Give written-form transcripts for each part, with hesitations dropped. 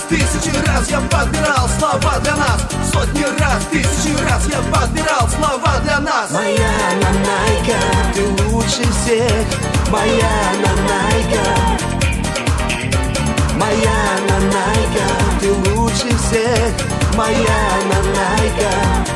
тысячи раз я подбирал слова для нас. Сотни раз, тысячи раз я подбирал слова для нас. Моя нанайка, ты лучше всех. Моя нанайка, моя нанайка, ты лучше всех. Моя нанайка.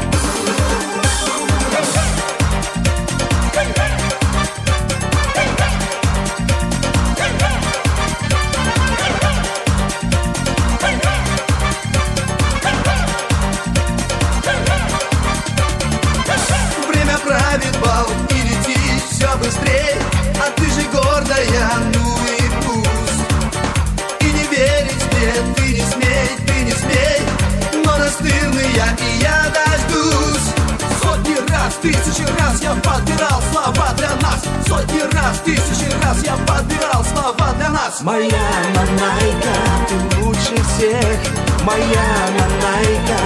Время правит бал и летит все быстрее. А ты же гордая, ну и пусть. И не верить мне, ты не смей. Но настырный я, и я дождусь. Сотни раз, тысячи раз я подбирал слова для нас. Сотни раз, тысячи раз я подбирал слова для нас. Моя нанайка, ты лучше всех. Моя нанайка,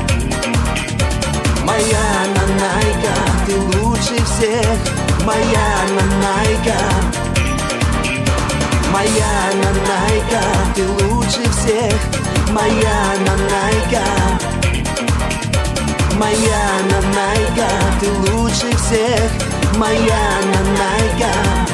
моя нанайка, ты лучше всех. Моя нанайка, моя нанайка, ты лучше всех. Моя нанайка, моя нанайка, ты лучше всех. Моя нанайка.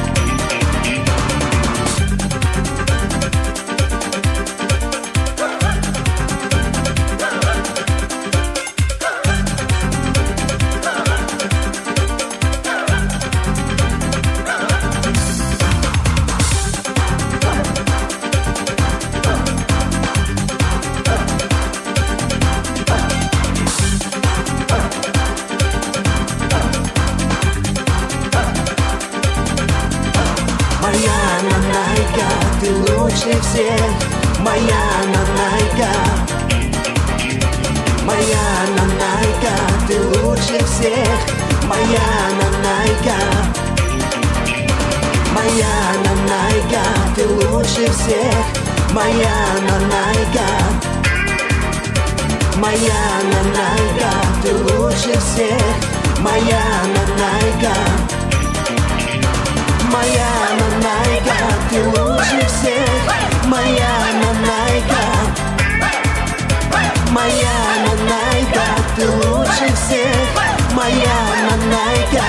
Моя нанайка, ты лучше всех. Моя нанайка, моя нанайка, ты лучше всех. Моя нанайка, моя нанайка, ты лучше всех. Моя нанайка, моя нанайка, ты лучше всех. Моя нанайка. Моя нанайка, ты лучше всех. Моя нанайка, моя нанайка, ты лучше всех. Моя нанайка,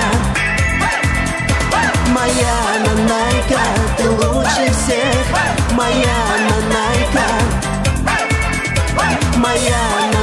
моя нанайка, ты лучше всех. Моя нанайка, моя нанайка.